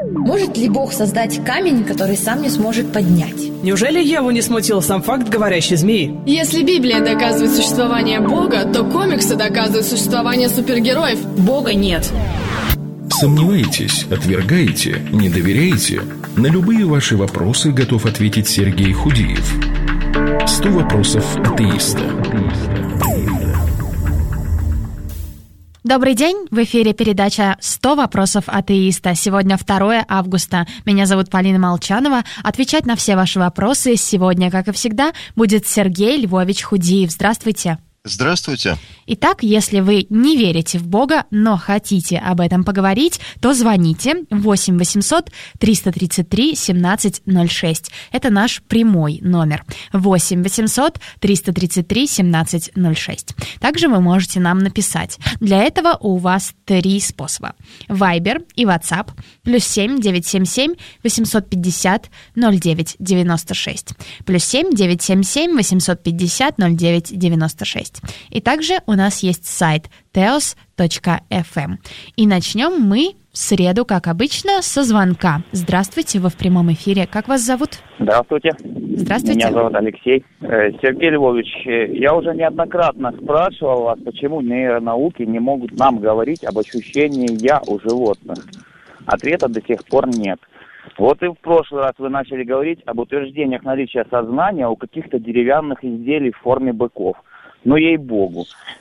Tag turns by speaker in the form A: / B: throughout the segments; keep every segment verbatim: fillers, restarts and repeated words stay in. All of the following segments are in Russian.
A: Может ли Бог создать камень, который сам не сможет поднять?
B: Неужели Еву не смутил сам факт говорящей змеи?
C: Если Библия доказывает существование Бога, то комиксы доказывают существование супергероев.
A: Бога нет.
D: Сомневаетесь, отвергаете, не доверяете? На любые ваши вопросы готов ответить Сергей Худиев. Сто вопросов атеиста.
E: Добрый день, в эфире передача «сто вопросов атеиста». Сегодня второе августа. Меня зовут Полина Молчанова. Отвечать на все ваши вопросы сегодня, как и всегда, будет Сергей Львович Худиев. Здравствуйте.
F: Здравствуйте.
E: Итак, если вы не верите в Бога, но хотите об этом поговорить, то звоните восемь восемьсот триста тридцать три семнадцать ноль шесть. Это наш прямой номер. восемь восемьсот триста тридцать три семнадцать ноль шесть. Также вы можете нам написать. Для этого у вас три способа. Вайбер и WhatsApp. Плюс семь девятьсот семьдесят семь восемьсот пятьдесят ноль девять девяносто шесть. Плюс семь девятьсот семьдесят семь восемьсот пятьдесят ноль девять девяносто шесть. И также у нас есть сайт теос точка эф эм. И начнем мы в среду, как обычно, со звонка. Здравствуйте, вы в прямом эфире. Как вас зовут?
G: Здравствуйте.
E: Здравствуйте.
G: Меня зовут Алексей. Сергей Львович, я уже неоднократно спрашивал вас, почему нейронауки не могут нам говорить об ощущении «я» у животных. Ответа до сих пор нет. Вот и в прошлый раз вы начали говорить об утверждениях наличия сознания у каких-то деревянных изделий в форме быков. Но ей-богу,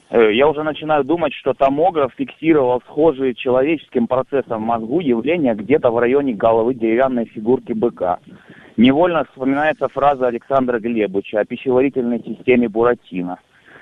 G: я уже начинаю думать, что томограф фиксировал схожие человеческим процессом в мозгу явления где-то в районе головы деревянной фигурки быка. Невольно вспоминается фраза Александра Глебовича о пищеварительной системе Буратино.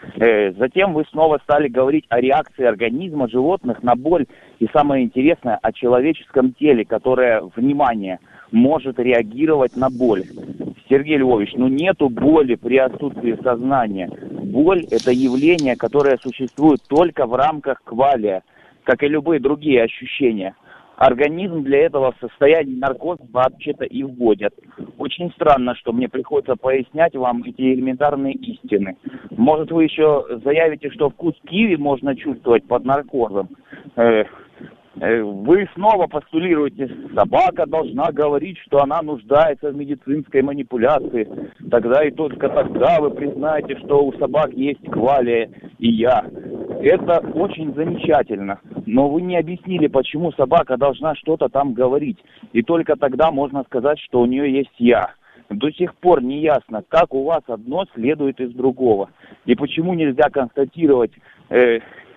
G: Затем вы снова стали говорить о реакции организма животных на боль и, самое интересное, о человеческом теле, которое, внимание, может реагировать на боль. Сергей Львович, ну нету боли при отсутствии сознания. Боль – это явление, которое существует только в рамках квалия, как и любые другие ощущения. Организм для этого в состоянии наркоза вообще-то и вводят. Очень странно, что мне приходится пояснять вам эти элементарные истины. Может, вы еще заявите, что вкус киви можно чувствовать под наркозом? Э, э, вы снова постулируете, собака должна говорить, что она нуждается в медицинской манипуляции. Тогда и только тогда вы признаете, что у собак есть квалия и я. Это очень замечательно, но вы не объяснили, почему собака должна что-то там говорить. И только тогда можно сказать, что у нее есть «я». До сих пор не ясно, как у вас одно следует из другого. И почему нельзя констатировать, э,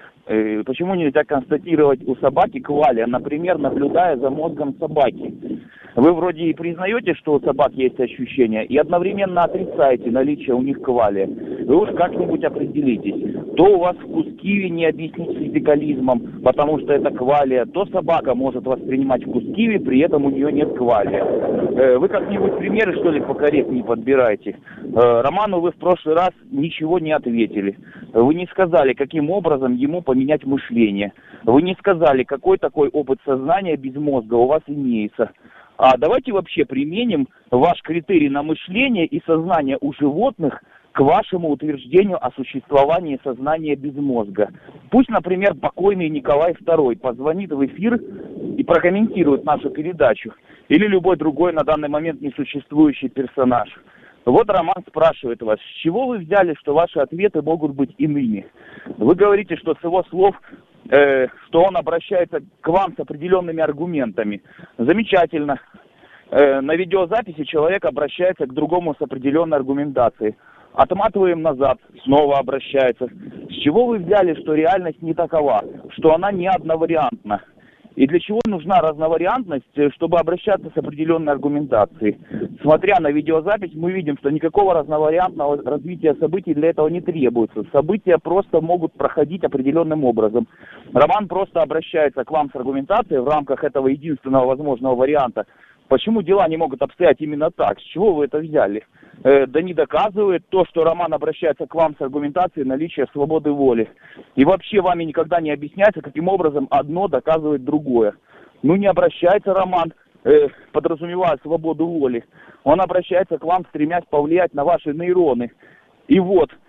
G: э, почему нельзя констатировать у собаки квалия, например, наблюдая за мозгом собаки. Вы вроде и признаете, что у собак есть ощущения, и одновременно отрицаете наличие у них квалия. Вы уж как-нибудь определитесь. То у вас вкус киви не объяснить физикализмом, потому что это квалия, то собака может воспринимать вкус киви, при этом у нее нет квалия. Э, вы как-нибудь примеры, что ли, покорректнее подбираете? Э, Роману вы в прошлый раз ничего не ответили. Вы не сказали, каким образом ему поменять мышление. Вы не сказали, какой такой опыт сознания без мозга у вас имеется. А давайте вообще применим ваш критерий на мышление и сознание у животных к вашему утверждению о существовании сознания без мозга. Пусть, например, покойный Николай второй позвонит в эфир и прокомментирует нашу передачу. Или любой другой на данный момент несуществующий персонаж. Вот Роман спрашивает вас, с чего вы взяли, что ваши ответы могут быть иными? Вы говорите, что с его слов, э, что он обращается к вам с определенными аргументами. Замечательно. Э, на видеозаписи человек обращается к другому с определенной аргументацией. Отматываем назад, снова обращается. С чего вы взяли, что реальность не такова, что она не одновариантна? И для чего нужна разновариантность, чтобы обращаться с определенной аргументацией? Смотря на видеозапись, мы видим, что никакого разновариантного развития событий для этого не требуется. События просто могут проходить определенным образом. Роман просто обращается к вам с аргументацией в рамках этого единственного возможного варианта. Почему дела не могут обстоять именно так? С чего вы это взяли? Э, да не доказывает то, что Роман обращается к вам с аргументацией наличия свободы воли. И вообще вами никогда не объясняется, каким образом одно доказывает другое. Ну не обращается Роман, э, подразумевая свободу воли. Он обращается к вам, стремясь повлиять на ваши нейроны. И вот,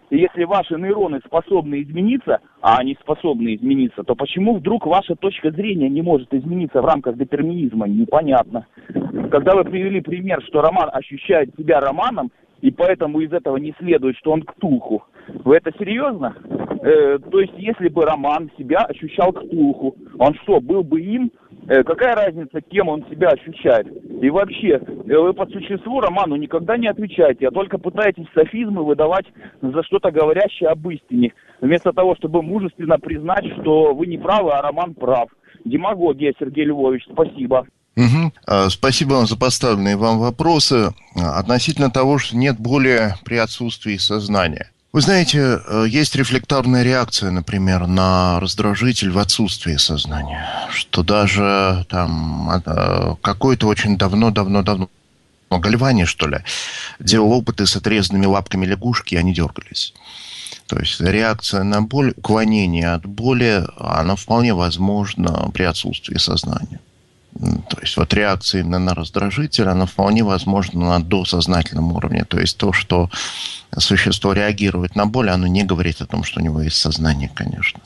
G: И если ваши нейроны способны измениться, а они способны измениться, то почему вдруг ваша точка зрения не может измениться в рамках детерминизма? Непонятно. Когда вы привели пример, что Роман ощущает себя Романом, и поэтому из этого не следует, что он Ктулху. Вы это серьезно? Э, то есть, если бы Роман себя ощущал Ктулху, он что, был бы им? Э, какая разница, кем он себя ощущает? И вообще, э, вы по существу Роману никогда не отвечаете, а только пытаетесь софизмы выдавать за что-то говорящее об истине, вместо того, чтобы мужественно признать, что вы не правы, а Роман прав. Демагогия, Сергей Львович, спасибо.
F: Угу. Спасибо вам за поставленные вам вопросы относительно того, что нет боли при отсутствии сознания. Вы знаете, есть рефлекторная реакция, например, на раздражитель в отсутствии сознания, что даже там какой-то очень давно-давно-давно, Гальвани, что ли, делал опыты с отрезанными лапками лягушки, и они дергались. То есть реакция на боль, уклонение от боли, она вполне возможна при отсутствии сознания. То есть вот реакция именно на раздражитель, она вполне возможна на досознательном уровне. То есть то, что существо реагирует на боль, оно не говорит о том, что у него есть сознание, конечно.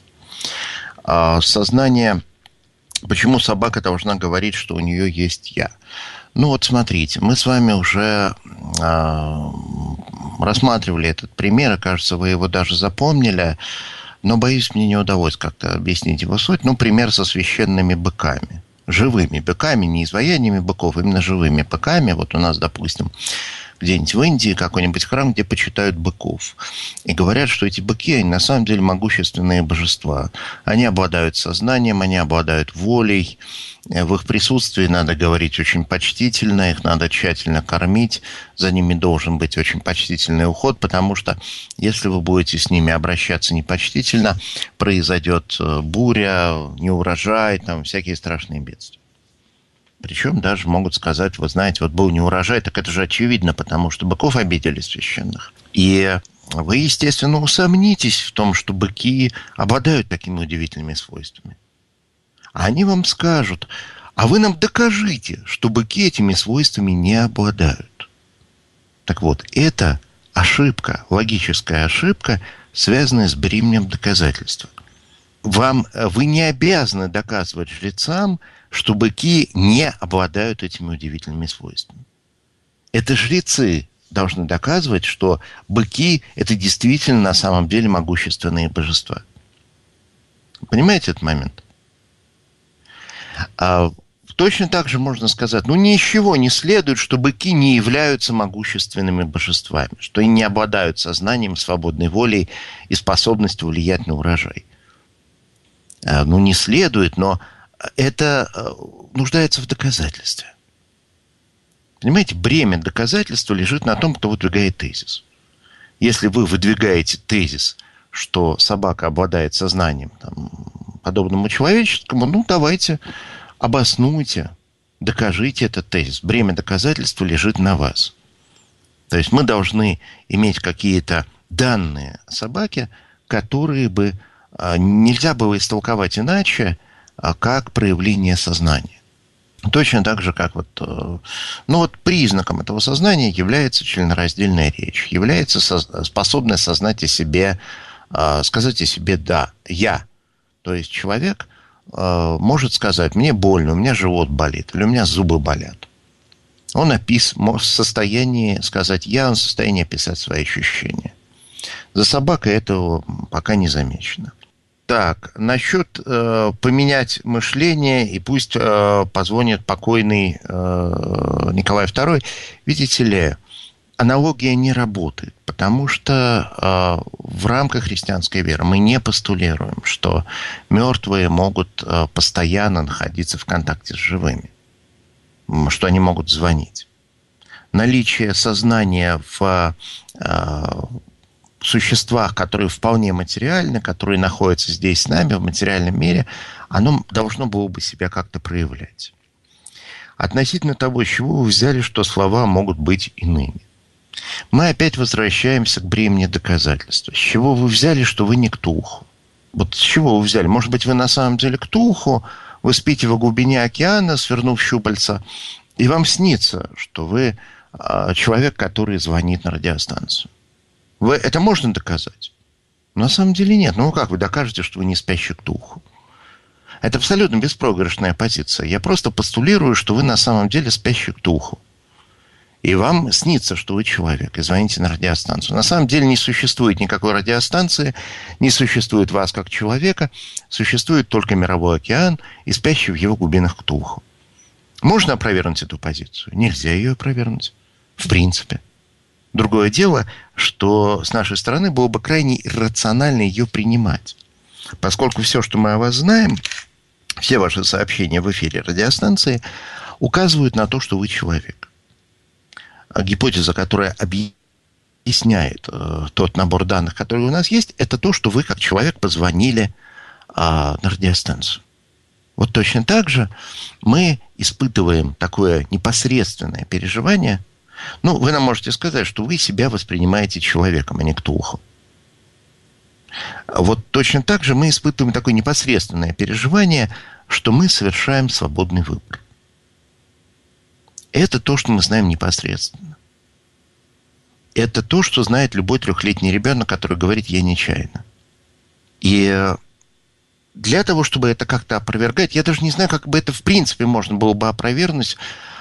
F: А сознание... Почему собака должна говорить, что у нее есть «я»? Ну вот смотрите, мы с вами уже а, рассматривали этот пример, и, кажется, вы его даже запомнили, но, боюсь, мне не удалось как-то объяснить его суть. Ну, пример со священными быками. Живыми быками, не изваяниями быков, именно живыми быками. Вот у нас, допустим, где-нибудь в Индии какой-нибудь храм, где почитают быков. И говорят, что эти быки, они на самом деле могущественные божества. Они обладают сознанием, они обладают волей. В их присутствии надо говорить очень почтительно, их надо тщательно кормить. За ними должен быть очень почтительный уход, потому что если вы будете с ними обращаться непочтительно, произойдет буря, неурожай, там всякие страшные бедствия. Причем даже могут сказать, вы знаете, вот был неурожай, так это же очевидно, потому что быков обидели священных. И вы, естественно, усомнитесь в том, что быки обладают такими удивительными свойствами. А они вам скажут, а вы нам докажите, что быки этими свойствами не обладают. Так вот, это ошибка, логическая ошибка, связанная с бременем доказательства. Вам, вы не обязаны доказывать жрецам, что быки не обладают этими удивительными свойствами. Это жрецы должны доказывать, что быки – это действительно на самом деле могущественные божества. Понимаете этот момент? А, точно так же можно сказать, ну, ничего не следует, что быки не являются могущественными божествами, что они не обладают сознанием, свободной волей и способностью влиять на урожай. А, ну, не следует, но это нуждается в доказательстве. Понимаете, бремя доказательства лежит на том, кто выдвигает тезис. Если вы выдвигаете тезис, что собака обладает сознанием, там, подобному человеческому, ну, давайте обоснуйте, докажите этот тезис. Бремя доказательства лежит на вас. То есть мы должны иметь какие-то данные о собаке, которые бы нельзя было истолковать иначе, как проявление сознания. Точно так же, как вот, ну вот признаком этого сознания является членораздельная речь, является способность сознать о себе, сказать о себе «да», «я». То есть человек может сказать «мне больно, у меня живот болит» или «у меня зубы болят». Он опис, может в состоянии сказать «я», он в состоянии описать свои ощущения. За собакой этого пока не замечено. Так, насчет э, поменять мышление, и пусть э, позвонит покойный э, Николай второй. Видите ли, аналогия не работает, потому что э, в рамках христианской веры мы не постулируем, что мертвые могут э, постоянно находиться в контакте с живыми, что они могут звонить. Наличие сознания в... Э, существах, которые вполне материальны, которые находятся здесь с нами, в материальном мире, оно должно было бы себя как-то проявлять. Относительно того, с чего вы взяли, что слова могут быть иными. Мы опять возвращаемся к бремени доказательства. С чего вы взяли, что вы не Ктулху? Вот с чего вы взяли? Может быть, вы на самом деле Ктулху, вы спите во глубине океана, свернув щупальца, и вам снится, что вы человек, который звонит на радиостанцию. Вы, это можно доказать? На самом деле нет. Ну как вы докажете, что вы не спящий к духу? Это абсолютно беспроигрышная позиция. Я просто постулирую, что вы на самом деле спящий к духу. И вам снится, что вы человек, и звоните на радиостанцию. На самом деле не существует никакой радиостанции, не существует вас как человека, существует только мировой океан и спящий в его глубинах к духу. Можно опровергнуть эту позицию? Нельзя ее опровергнуть. В принципе. Другое дело, что с нашей стороны было бы крайне иррационально ее принимать. Поскольку все, что мы о вас знаем, все ваши сообщения в эфире радиостанции указывают на то, что вы человек. Гипотеза, которая объясняет э, тот набор данных, который у нас есть, это то, что вы как человек позвонили э, на радиостанцию. Вот точно так же мы испытываем такое непосредственное переживание. Ну, вы нам можете сказать, что вы себя воспринимаете человеком, а не ктулху. Вот точно так же мы испытываем такое непосредственное переживание, что мы совершаем свободный выбор. Это то, что мы знаем непосредственно. Это то, что знает любой трехлетний ребенок, который говорит «я нечаянно». И для того, чтобы это как-то опровергать, я даже не знаю, как бы это в принципе можно было бы опровергнуть,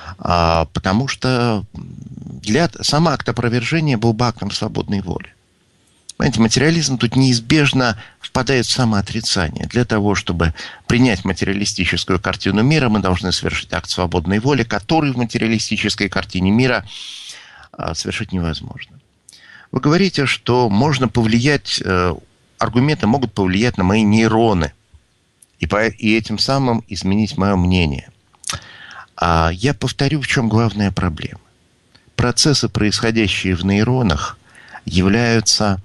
F: потому что для... сам акт опровержения был бы актом свободной воли. Понимаете, материализм тут неизбежно впадает в самоотрицание. Для того, чтобы принять материалистическую картину мира, мы должны совершить акт свободной воли, который в материалистической картине мира совершить невозможно. Вы говорите, что можно повлиять, аргументы могут повлиять на мои нейроны и, по, и этим самым изменить мое мнение. А я повторю, в чем главная проблема. Процессы, происходящие в нейронах, являются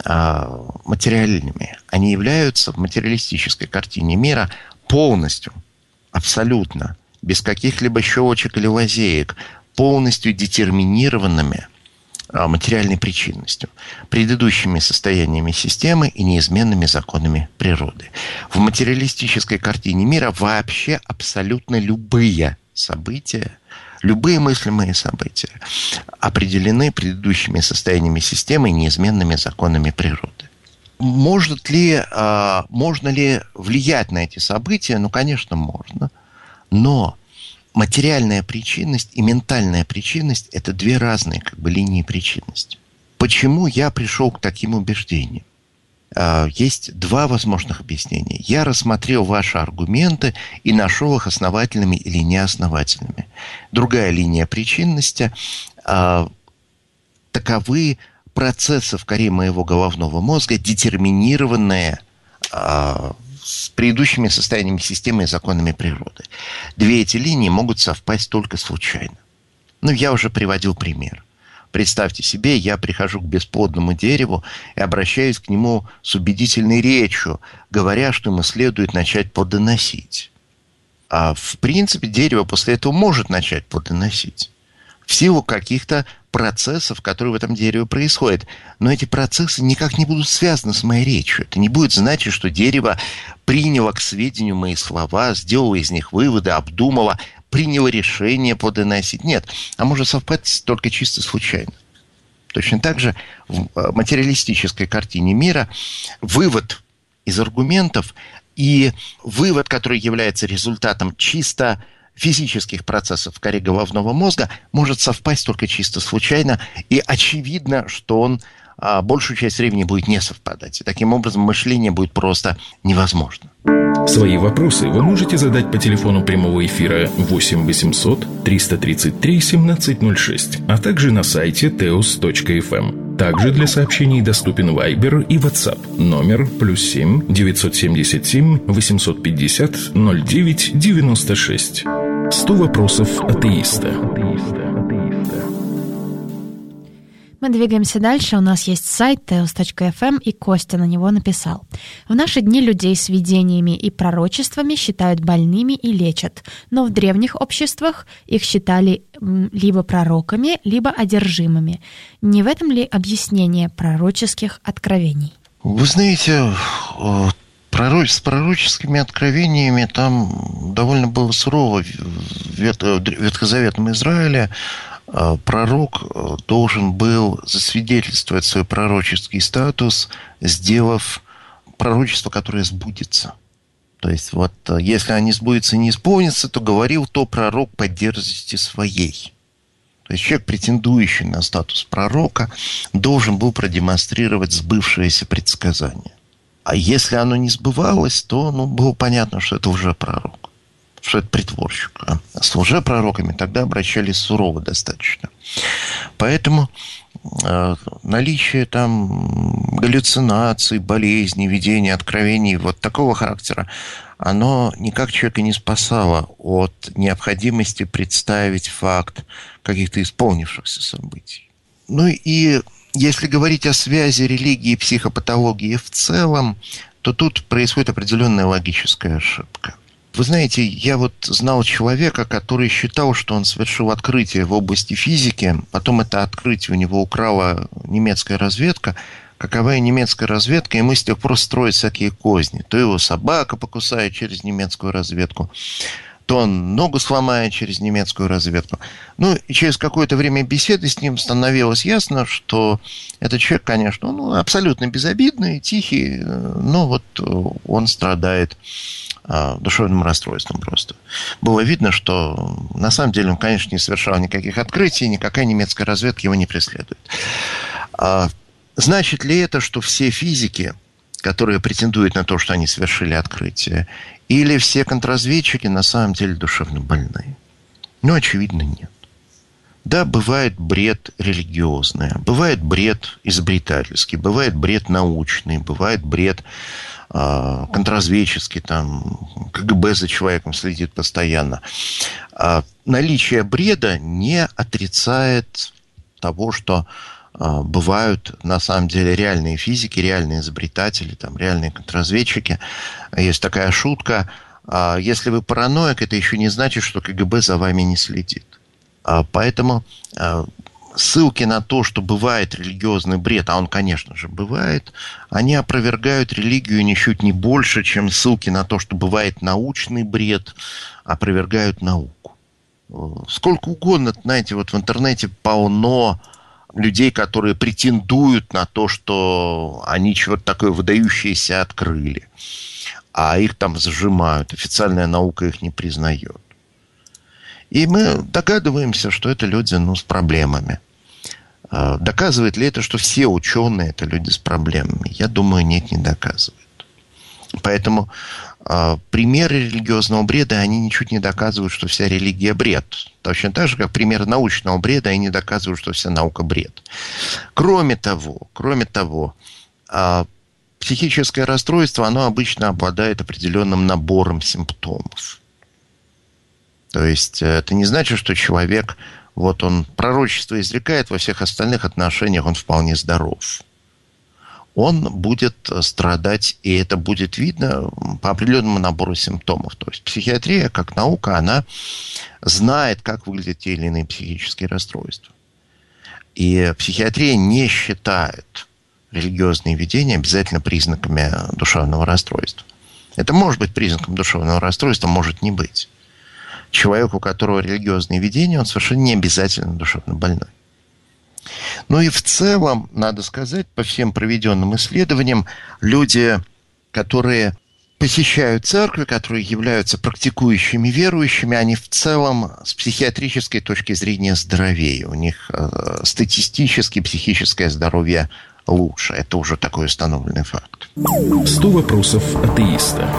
F: материальными. Они являются в материалистической картине мира полностью, абсолютно, без каких-либо щелочек или лазеек, полностью детерминированными материальной причинностью, предыдущими состояниями системы и неизменными законами природы. В материалистической картине мира вообще абсолютно любые события, любые мыслимые события определены предыдущими состояниями системы и неизменными законами природы. Может ли, э, можно ли влиять на эти события? Ну, конечно, можно. Но материальная причинность и ментальная причинность – это две разные как бы, линии причинности. Почему я пришел к таким убеждениям? Есть два возможных объяснения. Я рассмотрел ваши аргументы и нашел их основательными или неосновательными. Другая линия причинности э, – таковы процессы в коре моего головного мозга, детерминированные э, с предыдущими состояниями системы и законами природы. Две эти линии могут совпасть только случайно. Ну, я уже приводил пример. Представьте себе, я прихожу к бесплодному дереву и обращаюсь к нему с убедительной речью, говоря, что ему следует начать плодоносить. А в принципе дерево после этого может начать плодоносить в силу каких-то процессов, которые в этом дереве происходят. Но эти процессы никак не будут связаны с моей речью. Это не будет значить, что дерево приняло к сведению мои слова, сделало из них выводы, обдумало, приняло решение плодоносить. Нет, а может совпасть только чисто случайно. Точно так же в материалистической картине мира вывод из аргументов и вывод, который является результатом чисто физических процессов в коре головного мозга, может совпасть только чисто случайно, и очевидно, что он а, большую часть времени будет не совпадать. И таким образом мышление будет просто невозможно.
D: Свои вопросы вы можете задать по телефону прямого эфира восемь восемьсот триста тридцать три семнадцать ноль шесть, а также на сайте теос точка эф эм. Также для сообщений доступен Viber и WhatsApp. Номер плюс семь девятьсот семьдесят семь восемьсот пятьдесят ноль девять девяносто шесть. Сто вопросов атеиста.
E: Мы двигаемся дальше. У нас есть сайт теос точка эф эм, и Костя на него написал. В наши дни людей с видениями и пророчествами считают больными и лечат, но в древних обществах их считали либо пророками, либо одержимыми. Не в этом ли объяснение пророческих откровений?
F: Вы знаете, с пророческими откровениями там довольно было сурово в ветхозаветном Израиле. Пророк должен был засвидетельствовать свой пророческий статус, сделав пророчество, которое сбудется. То есть, вот, если они сбудется и не исполнится, то говорил то пророк по дерзости своей. То есть, человек, претендующий на статус пророка, должен был продемонстрировать сбывшееся предсказание. А если оно не сбывалось, то ну, было понятно, что это уже пророк, что это притворщик. А с лжепророками тогда обращались сурово достаточно. Поэтому э, наличие там галлюцинаций, болезней, видений, откровений вот такого характера, оно никак человека не спасало от необходимости представить факт каких-то исполнившихся событий. Ну и если говорить о связи религии и психопатологии в целом, то тут происходит определенная логическая ошибка. Вы знаете, я вот знал человека, который считал, что он совершил открытие в области физики, потом это открытие у него украла немецкая разведка. Каковая немецкая разведка, и мы с тех пор строим всякие козни. То его собака покусает через немецкую разведку, то он ногу сломает через немецкую разведку. Ну, и через какое-то время беседы с ним становилось ясно, что этот человек, конечно, ну, абсолютно безобидный, тихий, но вот он страдает а, душевным расстройством просто. Было видно, что на самом деле он, конечно, не совершал никаких открытий, никакая немецкая разведка его не преследует. А, значит ли это, что все физики, которые претендуют на то, что они совершили открытие, или все контрразведчики на самом деле душевно больные? Ну, очевидно, нет. Да, бывает бред религиозный, бывает бред изобретательский, бывает бред научный, бывает бред э, контрразведческий, там, КГБ за человеком следит постоянно. А наличие бреда не отрицает того, что э, бывают на самом деле реальные физики, реальные изобретатели, там, реальные контрразведчики. Есть такая шутка: э, если вы параноик, это еще не значит, что КГБ за вами не следит. Поэтому ссылки на то, что бывает религиозный бред, а он, конечно же, бывает, они опровергают религию ничуть не больше, чем ссылки на то, что бывает научный бред, опровергают науку. Сколько угодно, знаете, вот в интернете полно людей, которые претендуют на то, что они чего-то такое выдающееся открыли, а их там зажимают, официальная наука их не признает. И мы догадываемся, что это люди, ну, с проблемами. Доказывает ли это, что все ученые – это люди с проблемами? Я думаю, нет, не доказывает. Поэтому э, примеры религиозного бреда, они ничуть не доказывают, что вся религия – бред. Точно так же, как примеры научного бреда, они не доказывают, что вся наука – бред. Кроме того, кроме того, э, психическое расстройство, оно обычно обладает определенным набором симптомов. То есть это не значит, что человек, вот он пророчество изрекает, во всех остальных отношениях он вполне здоров. Он будет страдать, и это будет видно по определенному набору симптомов. То есть психиатрия, как наука, она знает, как выглядят те или иные психические расстройства. И психиатрия не считает религиозные видения обязательно признаками душевного расстройства. Это может быть признаком душевного расстройства, может не быть. Человек, у которого религиозные видения, он совершенно не обязательно душевно больной. Ну и в целом, надо сказать, по всем проведенным исследованиям, люди, которые посещают церкви, которые являются практикующими верующими, они в целом с психиатрической точки зрения здоровее. У них э, статистически психическое здоровье лучше. Это уже такой установленный факт.
D: сто вопросов атеиста.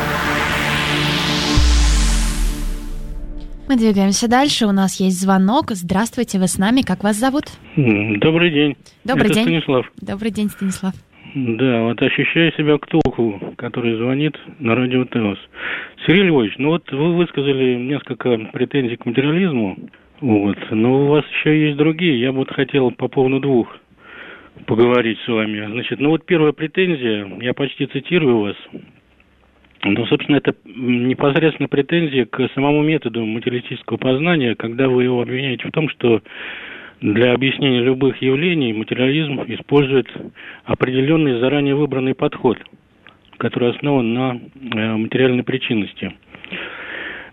E: Мы двигаемся дальше. У нас есть звонок. Здравствуйте, вы с нами. Как вас зовут?
H: Добрый день.
E: Добрый
H: Это
E: день.
H: Станислав.
E: Добрый день, Станислав.
H: Да, вот ощущаю себя Ктулху, который звонит на радио ТЭОС. Сергей Львович, ну вот вы высказали несколько претензий к материализму, вот, но у вас еще есть другие. Я бы вот хотел по поводу двух поговорить с вами. Значит, ну вот первая претензия, я почти цитирую вас. Ну, собственно, это непосредственно претензия к самому методу материалистического познания, когда вы его обвиняете в том, что для объяснения любых явлений материализм использует определенный заранее выбранный подход, который основан на материальной причинности.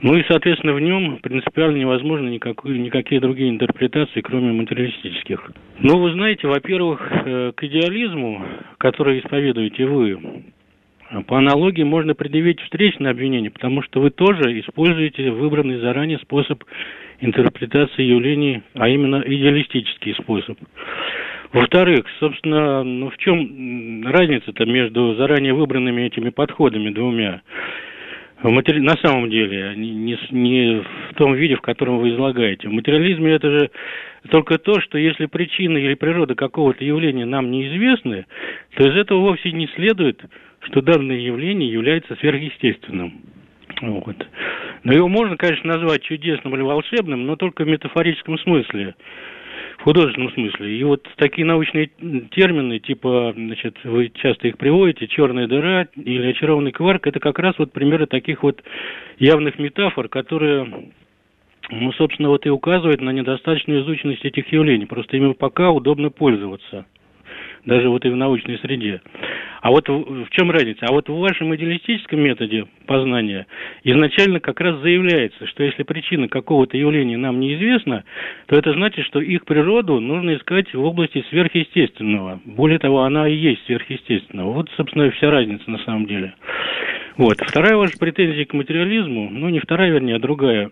H: Ну и, соответственно, в нем принципиально невозможно никакой, никакие другие интерпретации, кроме материалистических. Ну, вы знаете, во-первых, к идеализму, который исповедуете вы, по аналогии можно предъявить встречное обвинение, потому что вы тоже используете выбранный заранее способ интерпретации явлений, а именно идеалистический способ. Во-вторых, собственно, ну в чем разница-то между заранее выбранными этими подходами двумя? В матери... На самом деле, не, не в том виде, в котором вы излагаете. В материализме это же только то, что если причина или природа какого-то явления нам неизвестны, то из этого вовсе не следует, что данное явление является сверхъестественным. Вот. Но его можно, конечно, назвать чудесным или волшебным, но только в метафорическом смысле, в художественном смысле. И вот такие научные термины, типа, значит, вы часто их приводите, черная дыра или очарованный кварк, это как раз вот примеры таких вот явных метафор, которые, ну, собственно, вот и указывают на недостаточную изученность этих явлений. Просто ими пока удобно пользоваться, даже вот и в научной среде. А вот в, в чем разница? А вот в вашем идеалистическом методе познания изначально как раз заявляется, что если причина какого-то явления нам неизвестна, то это значит, что их природу нужно искать в области сверхъестественного. Более того, она и есть сверхъестественного. Вот, собственно, вся разница на самом деле. Вот. Вторая ваша претензия к материализму, ну, не вторая, вернее, а другая,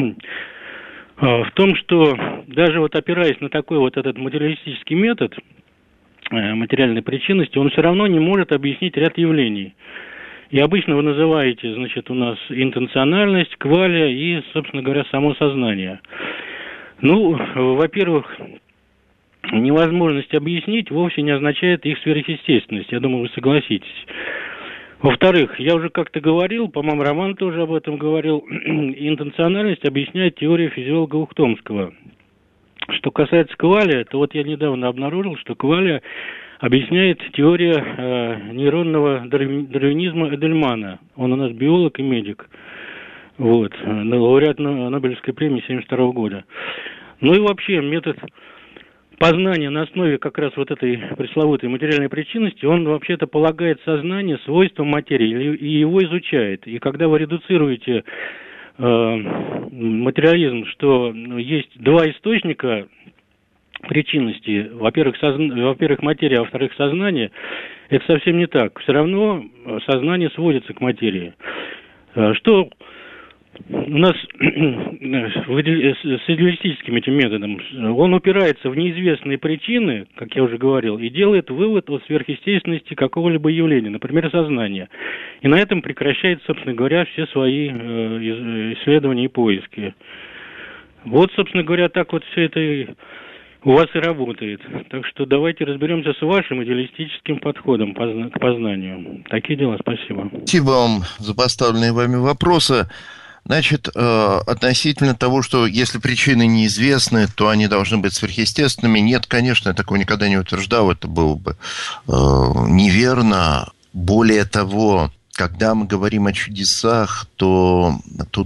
H: в том, что даже вот опираясь на такой вот этот материалистический метод материальной причинности, он все равно не может объяснить ряд явлений. И обычно вы называете, значит, у нас интенциональность, кваля и, собственно говоря, само сознание. Ну, во-первых, невозможность объяснить вовсе не означает их сверхъестественность. Я думаю, вы согласитесь. Во-вторых, я уже как-то говорил, по-моему, Роман тоже об этом говорил, интенциональность объясняет теория физиолога Ухтомского. Что касается кваля, то вот я недавно обнаружил, что кваля объясняет теория э, нейронного дарвинизма Эдельмана. Он у нас биолог и медик. Вот, лауреат Нобелевской премии семьдесят второго года. Ну и вообще метод познания на основе как раз вот этой пресловутой материальной причинности, он вообще-то полагает сознание свойствам материи и его изучает. И когда вы редуцируете материализм, что есть два источника причинности, во-первых, созна... во-первых, материя, а во-вторых, сознание, это совсем не так. Все равно сознание сводится к материи. Что у нас с идеалистическим этим методом, он упирается в неизвестные причины, как я уже говорил, и делает вывод о сверхъестественности какого-либо явления, например, сознания. И на этом прекращает, собственно говоря, все свои исследования и поиски. Вот, собственно говоря, так вот все это у вас и работает. Так что давайте разберемся с вашим идеалистическим подходом к познанию. Такие дела, спасибо.
F: Спасибо вам за поставленные вами вопросы. Значит, относительно того, что если причины неизвестны, то они должны быть сверхъестественными, нет, конечно, я такого никогда не утверждал, это было бы неверно. Более того, когда мы говорим о чудесах, то тут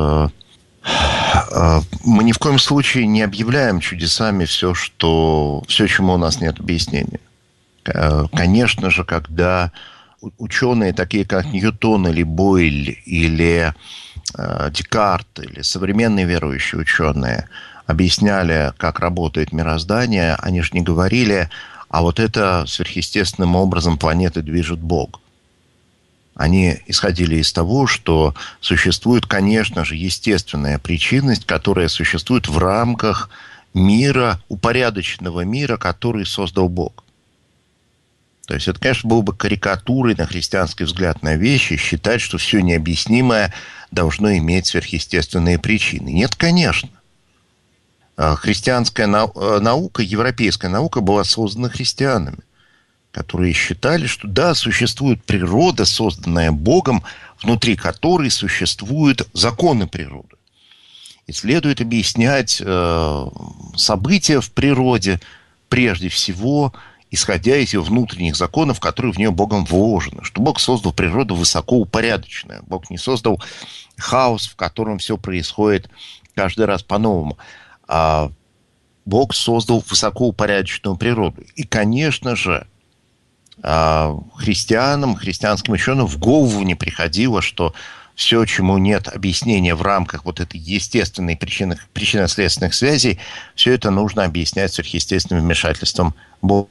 F: мы ни в коем случае не объявляем чудесами все, что, все, чему у нас нет объяснения. Конечно же, когда ученые, такие как Ньютон или Бойль, или Декарт, или современные верующие ученые объясняли, как работает мироздание, они же не говорили, а вот это сверхъестественным образом планеты движет Бог. Они исходили из того, что существует, конечно же, естественная причинность, которая существует в рамках мира, упорядоченного мира, который создал Бог. То есть это, конечно, было бы карикатурой на христианский взгляд на вещи, считать, что все необъяснимое должно иметь сверхъестественные причины. Нет, конечно. Христианская наука, европейская наука была создана христианами, которые считали, что да, существует природа, созданная Богом, внутри которой существуют законы природы. И следует объяснять э, события в природе прежде всего, исходя из ее внутренних законов, которые в нее Богом вложены. Что Бог создал природу высокоупорядоченную. Бог не создал хаос, в котором все происходит каждый раз по-новому. А Бог создал высокоупорядоченную природу. И, конечно же, христианам, христианским ученым в голову не приходило, что все, чему нет объяснения в рамках вот этой естественной причины, причинно-следственных связей, все это нужно объяснять сверхъестественным вмешательством Бога.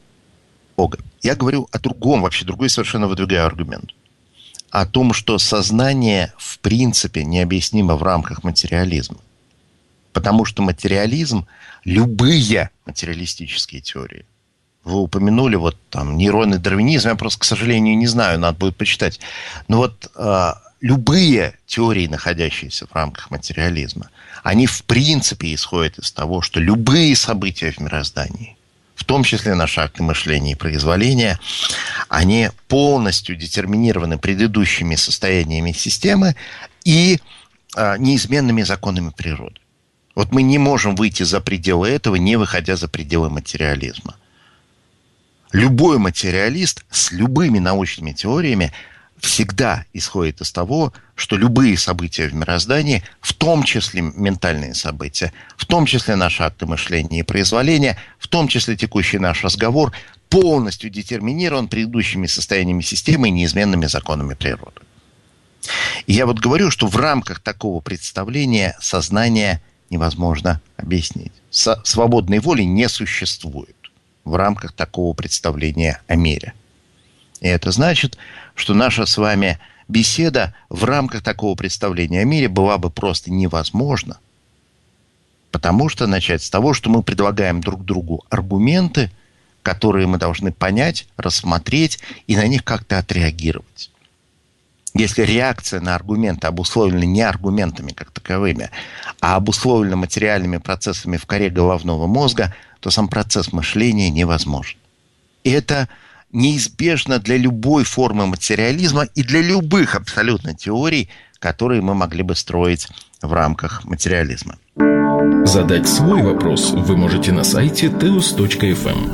F: Я говорю о другом, вообще другой совершенно выдвигаю аргумент. О том, что сознание в принципе необъяснимо в рамках материализма. Потому что материализм, любые материалистические теории, вы упомянули вот там нейронный дарвинизм, я просто, к сожалению, не знаю, надо будет почитать. Но вот э, любые теории, находящиеся в рамках материализма, они в принципе исходят из того, что любые события в мироздании, в том числе наши акты мышления и произволения, они полностью детерминированы предыдущими состояниями системы и э, неизменными законами природы. Вот мы не можем выйти за пределы этого, не выходя за пределы материализма. Любой материалист с любыми научными теориями всегда исходит из того, что любые события в мироздании, в том числе ментальные события, в том числе наши акты мышления и произволения, в том числе текущий наш разговор, полностью детерминирован предыдущими состояниями системы и неизменными законами природы. И я вот говорю, что в рамках такого представления сознание невозможно объяснить. Со- свободной воли не существует в рамках такого представления о мире. И это значит, что наша с вами беседа в рамках такого представления о мире была бы просто невозможна, потому что начать с того, что мы предлагаем друг другу аргументы, которые мы должны понять, рассмотреть и на них как-то отреагировать. Если реакция на аргументы обусловлена не аргументами как таковыми, а обусловлена материальными процессами в коре головного мозга, то сам процесс мышления невозможен. И это неизбежно для любой формы материализма и для любых абсолютно теорий, которые мы могли бы строить в рамках материализма.
D: Задать свой вопрос вы можете на сайте теос точка эф эм.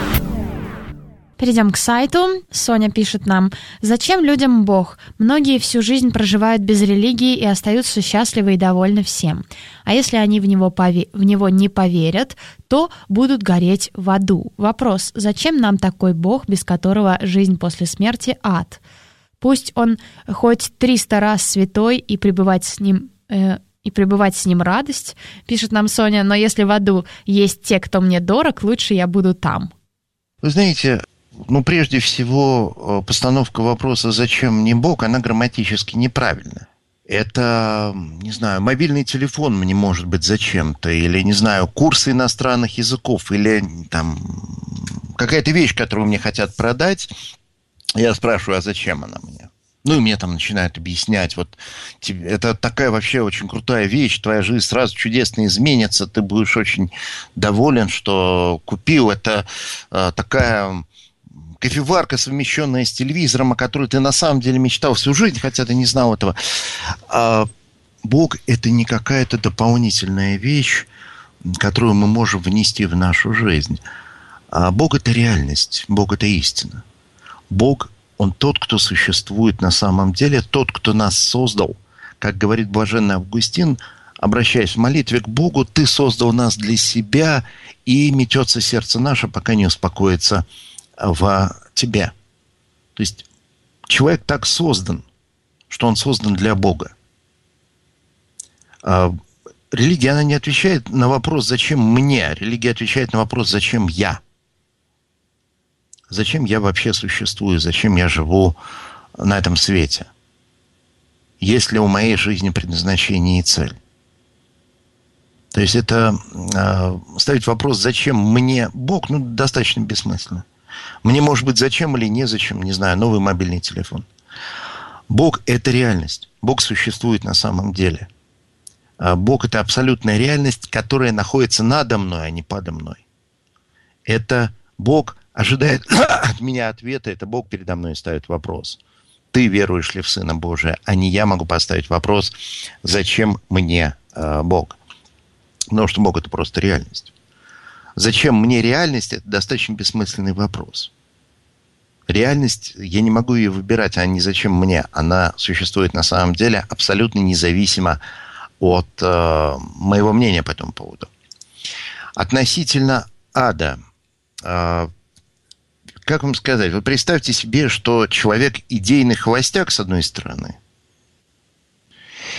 E: Перейдем к сайту. Соня пишет нам: «Зачем людям Бог? Многие всю жизнь проживают без религии и остаются счастливы и довольны всем. А если они в него, пове- в него не поверят, то будут гореть в аду. Вопрос: зачем нам такой Бог, без которого жизнь после смерти – ад? Пусть он хоть триста раз святой и пребывать с ним... Э, и пребывать с ним радость», пишет нам Соня, «но если в аду есть те, кто мне дорог, лучше я буду там».
F: Вы знаете... Ну, прежде всего, постановка вопроса «зачем мне Бог?» она грамматически неправильна. Это, не знаю, мобильный телефон мне может быть зачем-то, или, не знаю, курсы иностранных языков, или там какая-то вещь, которую мне хотят продать. Я спрашиваю, а зачем она мне? Ну, и мне там начинают объяснять, вот, это такая вообще очень крутая вещь, твоя жизнь сразу чудесно изменится, ты будешь очень доволен, что купил. Это э, такая... кофеварка, совмещенная с телевизором, о которой ты на самом деле мечтал всю жизнь, хотя ты не знал этого. А Бог – это не какая-то дополнительная вещь, которую мы можем внести в нашу жизнь. А Бог – это реальность, Бог – это истина. Бог, Он тот, кто существует на самом деле, тот, кто нас создал. Как говорит блаженный Августин, обращаясь в молитве к Богу: «Ты создал нас для себя, и метется сердце наше, пока не успокоится в тебе». То есть человек так создан, что он создан для Бога. А религия, она не отвечает на вопрос «зачем мне?». Религия отвечает на вопрос «зачем я?». Зачем я вообще существую? Зачем я живу на этом свете? Есть ли у моей жизни предназначение и цель? То есть это э, ставить вопрос «зачем мне Бог?» ну, достаточно бессмысленно. Мне, может быть, зачем или незачем, не знаю, новый мобильный телефон. Бог – это реальность. Бог существует на самом деле. Бог – это абсолютная реальность, которая находится надо мной, а не подо мной. Это Бог ожидает от меня ответа, это Бог передо мной ставит вопрос: ты веруешь ли в Сына Божия? А не я могу поставить вопрос: зачем мне э, Бог? Потому что Бог – это просто реальность. Зачем мне реальность? Это достаточно бессмысленный вопрос. Реальность, я не могу ее выбирать, а не зачем мне. Она существует на самом деле абсолютно независимо от э, моего мнения по этому поводу. Относительно ада. Э, как вам сказать? Вы представьте себе, что человек идейный холостяк, с одной стороны,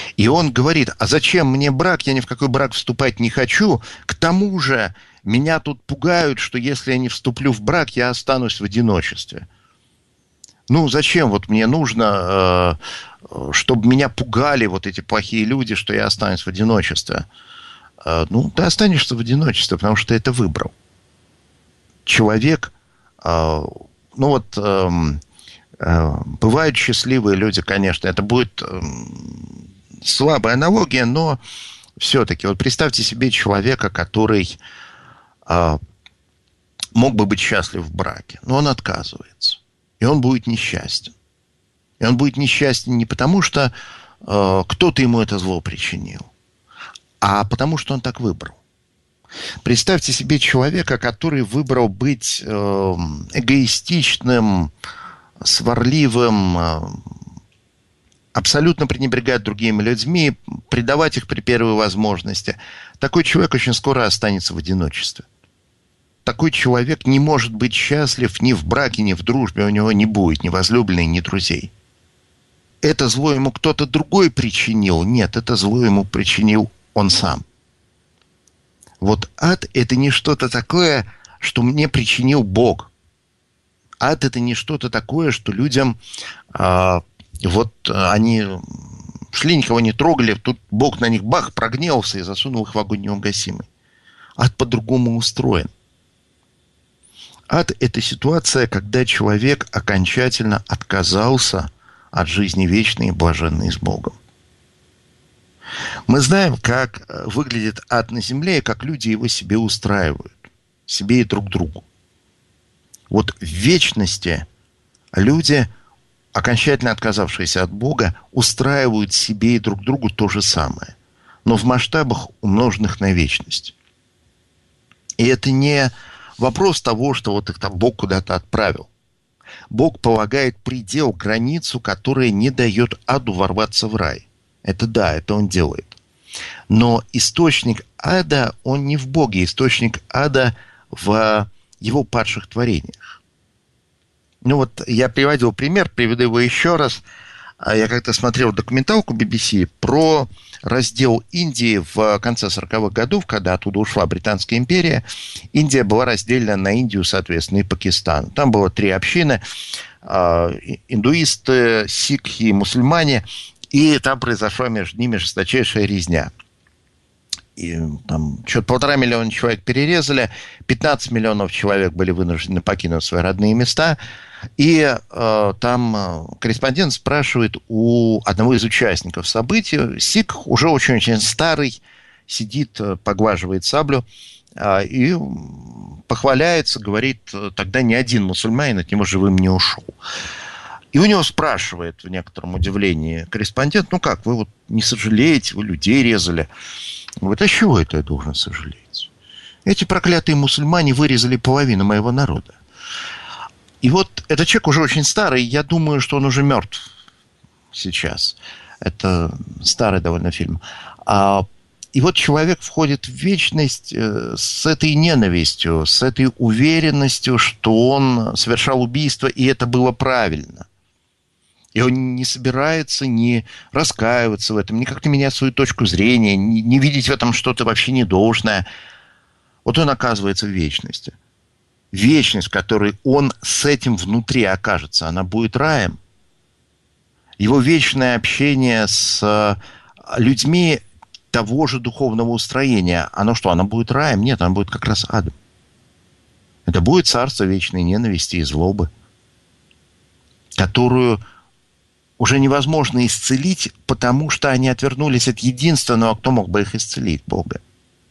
F: И он говорит, а зачем мне брак, я ни в какой брак вступать не хочу, к тому же меня тут пугают, что если я не вступлю в брак, я останусь в одиночестве. Ну, зачем вот мне нужно, чтобы меня пугали вот эти плохие люди, что я останусь в одиночестве? Ну, ты останешься в одиночестве, потому что ты это выбрал. Человек, ну вот, бывают счастливые люди, конечно, это будет слабая аналогия, но все-таки, вот представьте себе человека, который мог бы быть счастлив в браке, но он отказывается. И он будет несчастен. И он будет несчастен не потому, что э, кто-то ему это зло причинил, а потому, что он так выбрал. Представьте себе человека, который выбрал быть э, эгоистичным, сварливым, э, абсолютно пренебрегать другими людьми, предавать их при первой возможности. Такой человек очень скоро останется в одиночестве. Такой человек не может быть счастлив ни в браке, ни в дружбе. У него не будет ни возлюбленной, ни друзей. Это зло ему кто-то другой причинил? Нет, это зло ему причинил он сам. Вот ад – это не что-то такое, что мне причинил Бог. Ад – это не что-то такое, что людям а, вот они шли, никого не трогали, тут Бог на них бах, прогневался и засунул их в огонь неугасимый. Ад по-другому устроен. Ад – это ситуация, когда человек окончательно отказался от жизни вечной и блаженной с Богом. Мы знаем, как выглядит ад на земле и как люди его себе устраивают. Себе и друг другу. Вот в вечности люди, окончательно отказавшиеся от Бога, устраивают себе и друг другу то же самое. Но в масштабах, умноженных на вечность. И это не вопрос того, что вот их там Бог куда-то отправил. Бог полагает предел, границу, которая не дает аду ворваться в рай. Это да, это он делает. Но источник ада, он не в Боге. Источник ада в его падших творениях. Ну вот я приводил пример, приведу его еще раз. Я как-то смотрел документалку би би си про раздел Индии в конце сороковых годов, когда оттуда ушла Британская империя. Индия была разделена на Индию, соответственно, и Пакистан. Там было три общины: индуисты, сикхи и мусульмане. И там произошла между ними жесточайшая резня. И там что-то полтора миллиона человек перерезали, пятнадцать миллионов человек были вынуждены покинуть свои родные места. И э, там корреспондент спрашивает у одного из участников событий, сикх, уже очень-очень старый, сидит, поглаживает саблю, э, и похваляется, говорит, тогда ни один мусульманин от него живым не ушел. И у него спрашивает в некотором удивлении корреспондент: ну как, вы вот не сожалеете, вы людей резали? Говорит: а с чего это я должен сожалеть? Эти проклятые мусульмане вырезали половину моего народа. И вот этот человек уже очень старый, я думаю, что он уже мертв сейчас. Это старый довольно фильм. А, и вот человек входит в вечность с этой ненавистью, с этой уверенностью, что он совершал убийство, и это было правильно. И он не собирается ни раскаиваться в этом, ни как-то менять свою точку зрения, ни, ни видеть в этом что-то вообще недолжное. Вот он оказывается в вечности. Вечность, в которой он с этим внутри окажется, она будет раем. Его вечное общение с людьми того же духовного устроения, оно что, оно будет раем? Нет, оно будет как раз адом. Это будет царство вечной ненависти и злобы, которую уже невозможно исцелить, потому что они отвернулись от единственного, кто мог бы их исцелить, Бога.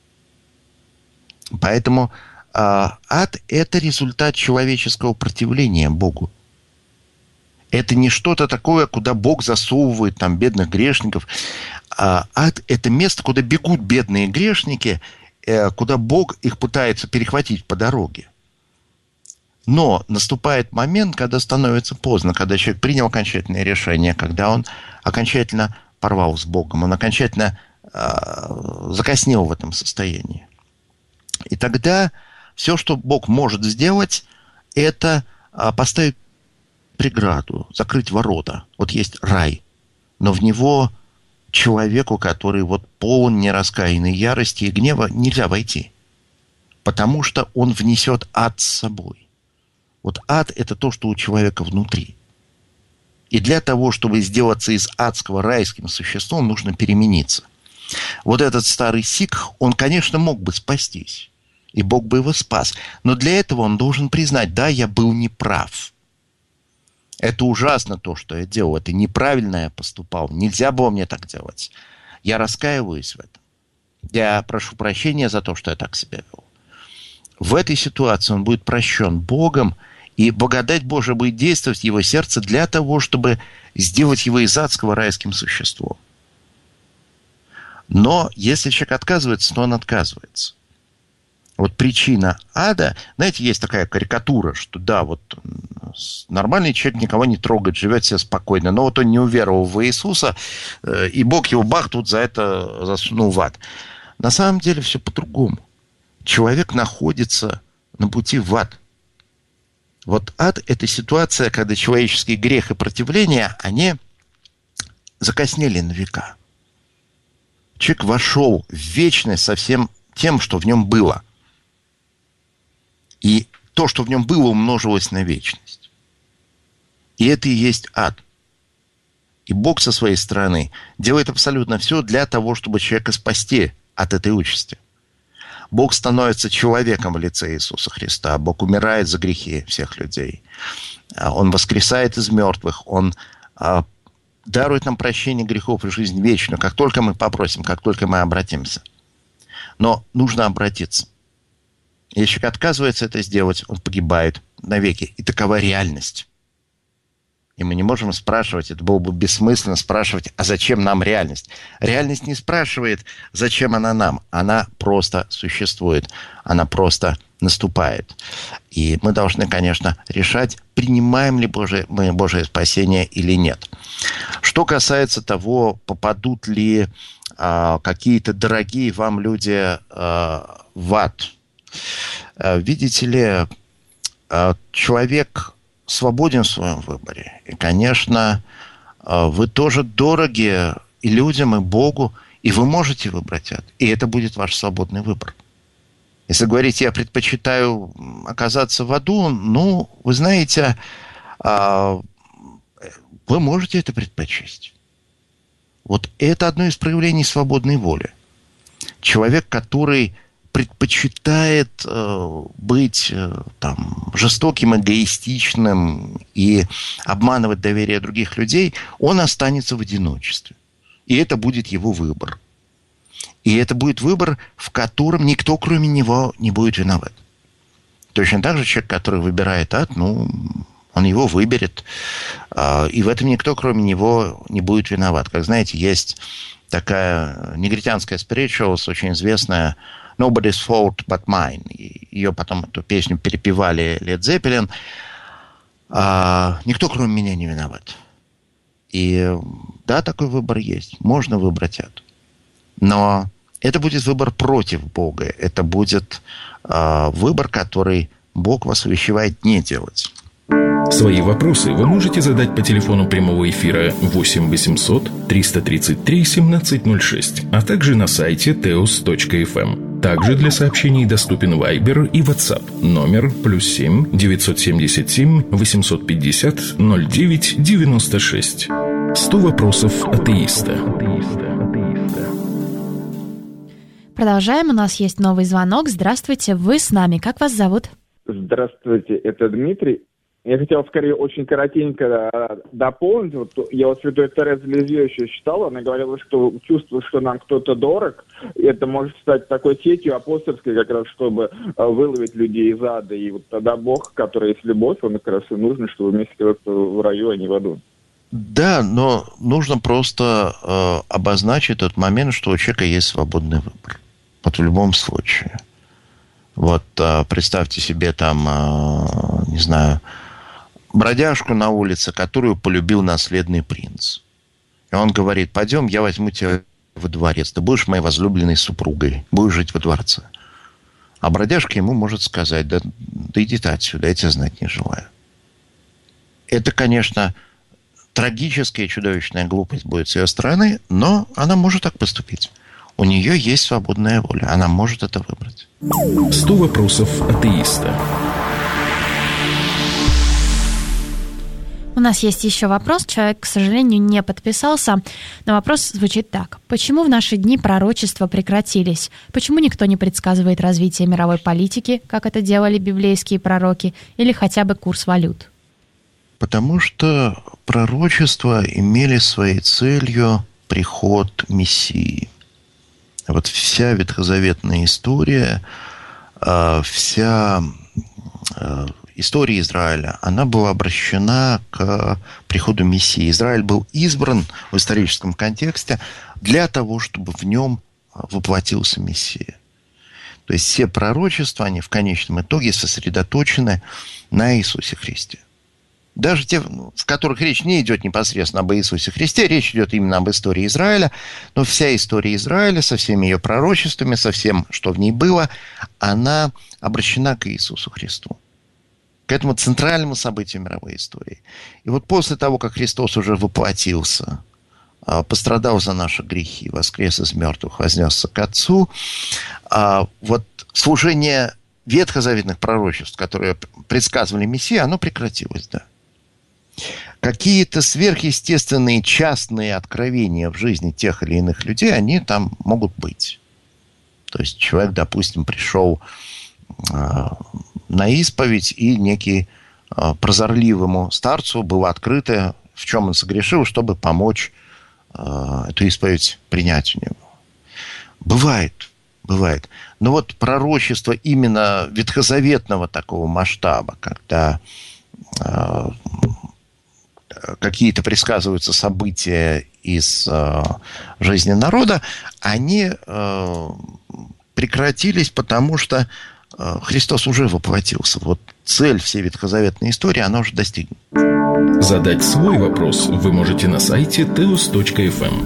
F: Поэтому э, ад – это результат человеческого противления Богу. Это не что-то такое, куда Бог засовывает там бедных грешников. А ад – это место, куда бегут бедные грешники, э, куда Бог их пытается перехватить по дороге. Но наступает момент, когда становится поздно, когда человек принял окончательное решение, когда он окончательно порвал с Богом, он окончательно э, закоснел в этом состоянии. И тогда все, что Бог может сделать, это э, поставить преграду, закрыть ворота. Вот есть рай, но в него человеку, который вот полон нераскаянной ярости и гнева, нельзя войти. Потому что он внесет ад с собой. Вот ад – это то, что у человека внутри. И для того, чтобы сделаться из адского райским существом, нужно перемениться. Вот этот старый сикх, он, конечно, мог бы спастись. И Бог бы его спас. Но для этого он должен признать: да, я был неправ. Это ужасно то, что я делал. Это неправильно я поступал. Нельзя было мне так делать. Я раскаиваюсь в этом. Я прошу прощения за то, что я так себя вел. В этой ситуации он будет прощен Богом, и благодать Божия будет действовать в его сердце для того, чтобы сделать его из адского райским существом. Но если человек отказывается, то он отказывается. Вот причина ада, знаете, есть такая карикатура, что да, вот нормальный человек никого не трогает, живет себе спокойно, но вот он не уверовал в Иисуса, и Бог его бах тут за это засунул в ад. На самом деле все по-другому. Человек находится на пути в ад. Вот ад – это ситуация, когда человеческий грех и противление, они закоснели на века. Человек вошел в вечность со всем тем, что в нем было. И то, что в нем было, умножилось на вечность. И это и есть ад. И Бог со своей стороны делает абсолютно все для того, чтобы человека спасти от этой участи. Бог становится человеком в лице Иисуса Христа. Бог умирает за грехи всех людей. Он воскресает из мертвых. Он а, дарует нам прощение грехов и жизнь вечную, как только мы попросим, как только мы обратимся. Но нужно обратиться. Если человек отказывается это сделать, он погибает навеки. И такова реальность. И мы не можем спрашивать, это было бы бессмысленно спрашивать, а зачем нам реальность? Реальность не спрашивает, зачем она нам. Она просто существует. Она просто наступает. И мы должны, конечно, решать, принимаем ли Божие, мы Божие спасение или нет. Что касается того, попадут ли а, какие-то дорогие вам люди а, в ад. А, видите ли, а, человек свободен в своем выборе. И, конечно, вы тоже дороги и людям, и Богу, и вы можете выбрать это. И это будет ваш свободный выбор. Если говорить, я предпочитаю оказаться в аду, ну, вы знаете, вы можете это предпочесть. Вот это одно из проявлений свободной воли. Человек, который предпочитает э, быть э, там, жестоким, эгоистичным и обманывать доверие других людей, он останется в одиночестве. И это будет его выбор. И это будет выбор, в котором никто, кроме него, не будет виноват. Точно так же человек, который выбирает ад, ну, он его выберет. Э, и в этом никто, кроме него, не будет виноват. Как знаете, есть такая негритянская spirituals, очень известная, Nobody's fault but mine. Ее потом, эту песню, перепевали Led Zeppelin. А, никто, кроме меня, не виноват. И да, такой выбор есть. Можно выбрать это. Но это будет выбор против Бога. Это будет а, выбор, который Бог вас увещевает не делать.
D: Свои вопросы вы можете задать по телефону прямого эфира восемь восемьсот триста тридцать три семнадцать ноль шесть, а также на сайте теос точка эф эм. Также для сообщений доступен Viber и WhatsApp. Номер плюс семь девятьсот семьдесят семь восемьсот пятьдесят ноль девять девяносто шесть. Сто вопросов атеиста.
E: Продолжаем. У нас есть новый звонок. Здравствуйте, вы с нами. Как вас зовут?
I: Здравствуйте, это Дмитрий. Я хотел скорее очень коротенько дополнить. Вот я вот святой Терезу Лизью еще читал, она говорила, что чувство, что нам кто-то дорог, это может стать такой сетью апостольской, как раз чтобы выловить людей из ада. И вот тогда Бог, который есть любовь, он как раз и нужен, чтобы вместе оказаться в раю, а не в аду.
F: Да, но нужно просто э, обозначить тот момент, что у человека есть свободный выбор. Вот в любом случае. Вот э, представьте себе там, э, не знаю, бродяжку на улице, которую полюбил наследный принц. И он говорит: пойдем, я возьму тебя во дворец. Ты будешь моей возлюбленной супругой. Будешь жить во дворце. А бродяжка ему может сказать: да, да иди ты отсюда, я тебя знать не желаю. Это, конечно, трагическая и чудовищная глупость будет с ее стороны, но она может так поступить. У нее есть свободная воля, она может это выбрать.
D: сто вопросов атеиста.
E: У нас есть еще вопрос. Человек, к сожалению, не подписался. Но вопрос звучит так. Почему в наши дни пророчества прекратились? Почему никто не предсказывает развитие мировой политики, как это делали библейские пророки, или хотя бы курс валют?
F: Потому что пророчества имели своей целью приход Мессии. Вот вся ветхозаветная история, вся история Израиля, она была обращена к приходу Мессии. Израиль был избран в историческом контексте для того, чтобы в нем воплотился Мессия. То есть все пророчества, они в конечном итоге сосредоточены на Иисусе Христе. Даже те, в которых речь не идет непосредственно об Иисусе Христе, речь идет именно об истории Израиля, но вся история Израиля со всеми ее пророчествами, со всем, что в ней было, она обращена к Иисусу Христу, к этому центральному событию мировой истории. И вот после того, как Христос уже воплотился, пострадал за наши грехи, воскрес из мертвых, вознесся к Отцу, вот служение ветхозаветных пророчеств, которые предсказывали Мессию, оно прекратилось, да. Какие-то сверхъестественные частные откровения в жизни тех или иных людей, они там могут быть. То есть человек, допустим, пришел на исповедь, и некий э, прозорливому старцу было открыто, в чем он согрешил, чтобы помочь э, эту исповедь принять у него. Бывает, бывает. Но вот пророчество именно ветхозаветного такого масштаба, когда э, какие-то предсказываются события из э, жизни народа, они э, прекратились, потому что Христос уже воплотился. Вот цель всей ветхозаветной истории, она уже достигнута.
D: Задать свой вопрос вы можете на сайте теос точка эф эм.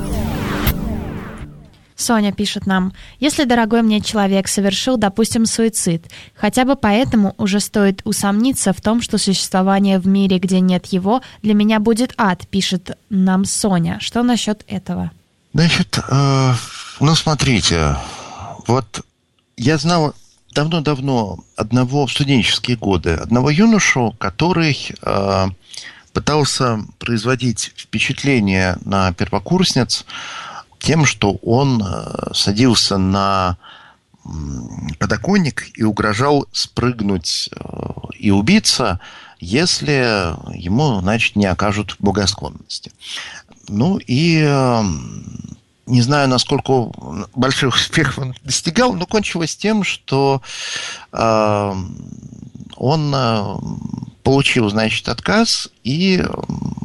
E: Соня пишет нам: если дорогой мне человек совершил, допустим, суицид, хотя бы поэтому уже стоит усомниться в том, что существование в мире, где нет его, для меня будет ад, пишет нам Соня. Что насчет этого?
F: Значит, э, ну смотрите, вот я знал давно-давно одного, в студенческие годы, одного юношу, который э, пытался производить впечатление на первокурсниц тем, что он э, садился на э, подоконник и угрожал спрыгнуть э, и убиться, если ему, значит, не окажут благосклонности. Ну и... Э, Не знаю, насколько больших успехов он достигал, но кончилось тем, что э, он э, получил, значит, отказ и э,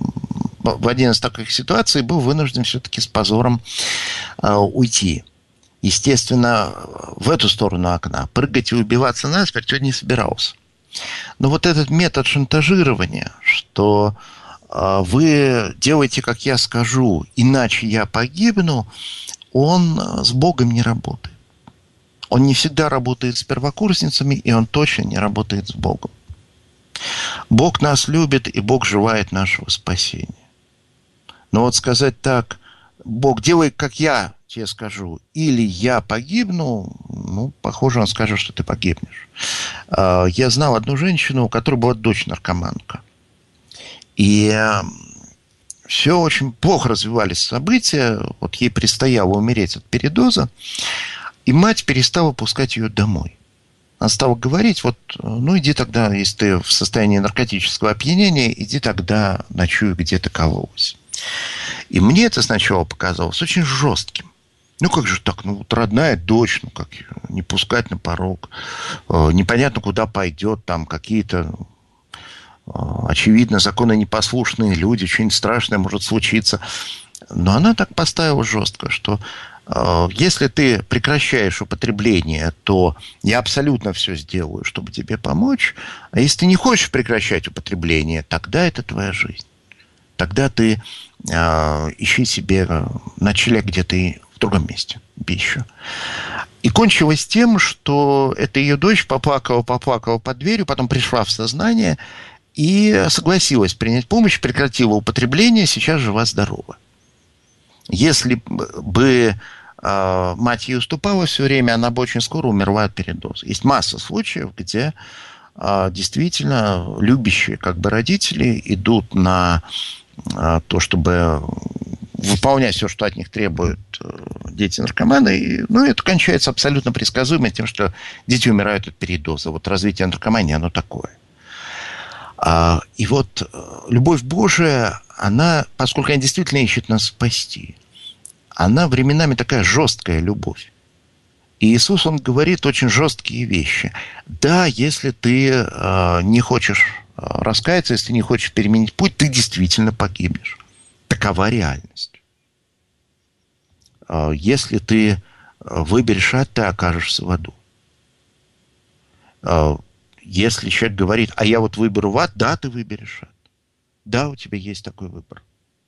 F: в один из таких ситуаций был вынужден все-таки с позором э, уйти. Естественно, в эту сторону окна. Прыгать и убиваться насмерть он не собирался. Но вот этот метод шантажирования, что вы делаете, как я скажу, иначе я погибну, он с Богом не работает. Он не всегда работает с первокурсницами, и он точно не работает с Богом. Бог нас любит, и Бог желает нашего спасения. Но вот сказать так: Бог, делай, как я тебе скажу, или я погибну, ну, похоже, он скажет, что ты погибнешь. Я знал одну женщину, у которой была дочь-наркоманка. И все очень плохо развивались события. Вот ей предстояло умереть от передоза, и мать перестала пускать ее домой. Она стала говорить: вот, ну, иди тогда, если ты в состоянии наркотического опьянения, иди тогда ночуй, где ты кололась. И мне это сначала показалось очень жестким. Ну, как же так? Ну, вот родная дочь, ну, как ее не пускать на порог. Непонятно, куда пойдет, там какие-то... очевидно, закононепослушные люди, что-нибудь страшное может случиться. Но она так поставила жестко, что э, если ты прекращаешь употребление, то я абсолютно все сделаю, чтобы тебе помочь. А если ты не хочешь прекращать употребление, тогда это твоя жизнь. Тогда ты э, ищи себе ночлег где-то в другом месте, пищу. И кончилось тем, что эта ее дочь поплакала, поплакала под дверью, потом пришла в сознание. и согласилась принять помощь, прекратила употребление, сейчас жива-здорова. Если бы э, мать ей уступала все время, она бы очень скоро умерла от передоза. Есть масса случаев, где э, действительно любящие как бы родители идут на э, то, чтобы выполнять все, что от них требуют дети-наркоманы. И, ну, это кончается абсолютно предсказуемо тем, что дети умирают от передоза. Вот развитие наркомании, оно такое. А, и вот любовь Божия, она, поскольку она действительно ищет нас спасти, она временами такая жесткая любовь. И Иисус, Он говорит очень жесткие вещи. Да, если ты э, не хочешь раскаяться, если ты не хочешь переменить путь, ты действительно погибнешь. Такова реальность. Если ты выберешь ад, ты окажешься в аду. Если человек говорит, а я вот выберу ад, да, ты выберешь ад. Да, у тебя есть такой выбор.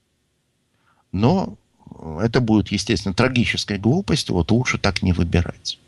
F: Но это будет, естественно, трагическая глупость, вот лучше так не выбирать.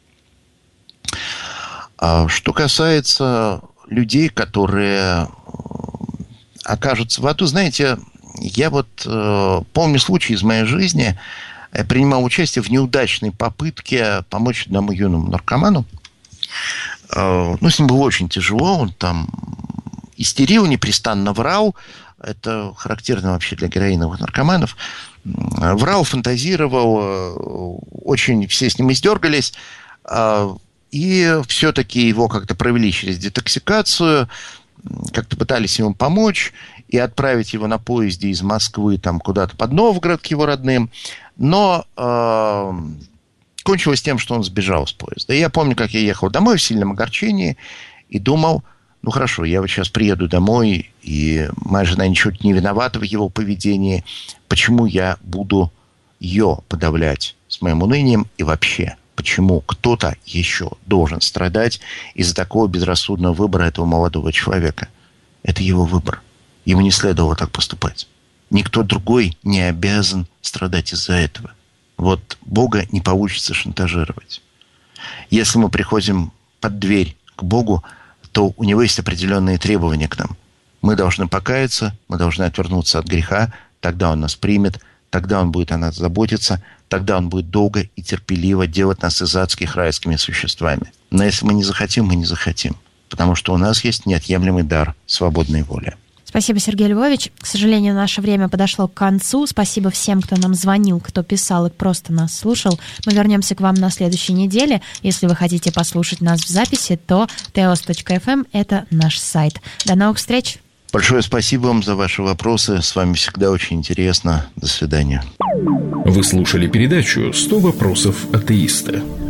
F: Что касается людей, которые окажутся в аду, знаете, я вот э, помню случай из моей жизни. Я принимал участие в неудачной попытке помочь одному юному наркоману. Э, ну, с ним было очень тяжело. Он там истерил, непрестанно врал. Это характерно вообще для героиновых наркоманов. Врал, фантазировал. Очень все с ним издергались. Э, и все-таки его как-то провели через детоксикацию. Как-то пытались ему помочь и отправить его на поезде из Москвы там, куда-то под Новгород к его родным. Но э, кончилось тем, что он сбежал с поезда. И я помню, как я ехал домой в сильном огорчении и думал, ну хорошо, я вот сейчас приеду домой, и моя жена ничего не виновата в его поведении. Почему я буду ее подавлять с моим унынием и вообще? Почему кто-то еще должен страдать из-за такого безрассудного выбора этого молодого человека? Это его выбор. Ему не следовало так поступать. Никто другой не обязан страдать из-за этого. Вот Бога не получится шантажировать. Если мы приходим под дверь к Богу, то у Него есть определенные требования к нам. Мы должны покаяться, мы должны отвернуться от греха, тогда Он нас примет, тогда Он будет о нас заботиться, тогда Он будет долго и терпеливо делать нас из адских райскими существами. Но если мы не захотим, мы не захотим. Потому что у нас есть неотъемлемый дар свободной воли.
E: Спасибо, Сергей Львович. К сожалению, наше время подошло к концу. Спасибо всем, кто нам звонил, кто писал и просто нас слушал. Мы вернемся к вам на следующей неделе. Если вы хотите послушать нас в записи, то теос точка эф эм – это наш сайт. До новых встреч!
F: Большое спасибо вам за ваши вопросы. С вами всегда очень интересно. До свидания.
D: Вы слушали передачу «сто вопросов атеиста».